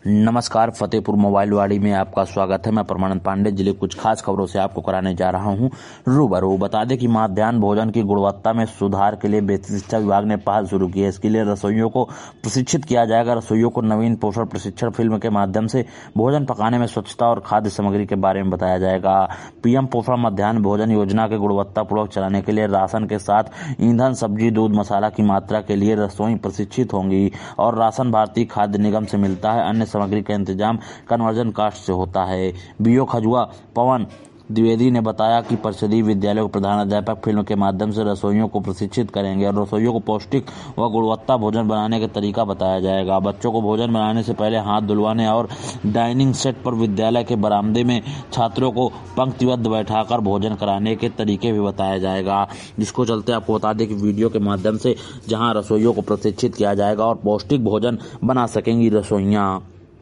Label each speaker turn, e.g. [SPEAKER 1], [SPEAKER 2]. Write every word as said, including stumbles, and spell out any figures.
[SPEAKER 1] नमस्कार, फतेहपुर मोबाइल वाड़ी में आपका स्वागत है। मैं परमानंद पांडे जिले कुछ खास खबरों से आपको कराने जा रहा हूं रूबरू। बता दें कि मध्याह्न भोजन की गुणवत्ता में सुधार के लिए बेसिक शिक्षा विभाग ने पहल शुरू की है। इसके लिए रसोइयों को प्रशिक्षित किया जाएगा। रसोइयों को नवीन पोषण प्रशिक्षण फिल्म के माध्यम से भोजन पकाने में स्वच्छता और खाद्य सामग्री के बारे में बताया जाएगा। पीएम पोषण मध्याह्न भोजन योजना के गुणवत्तापूर्वक चलाने के लिए राशन के साथ ईंधन, सब्जी, दूध, मसाला की मात्रा के लिए रसोई प्रशिक्षित होंगी और राशन भारतीय खाद्य निगम से मिलता है। अन्य सामग्री का इंतजाम कन्वर्जन कास्ट से होता है। बीओ खजुआ पवन द्विवेदी ने बताया कि परिषदीय विद्यालय के प्रधानाध्यापक फिल्म के माध्यम से रसोइयों को प्रशिक्षित करेंगे और रसोइयों को पौष्टिक व गुणवत्ता भोजन बनाने का तरीका बताया जाएगा। बच्चों को भोजन बनाने से पहले हाथ धुलवाने और डाइनिंग सेट पर विद्यालय के बरामदे में छात्रों को पंक्तिबद्ध बैठाकर भोजन कराने के तरीके भी बताया जाएगा। जिसको चलते आपको बता दें कि वीडियो के माध्यम से जहाँ रसोइयों को प्रशिक्षित किया जाएगा और पौष्टिक भोजन बना सकेंगी रसोइयाँ।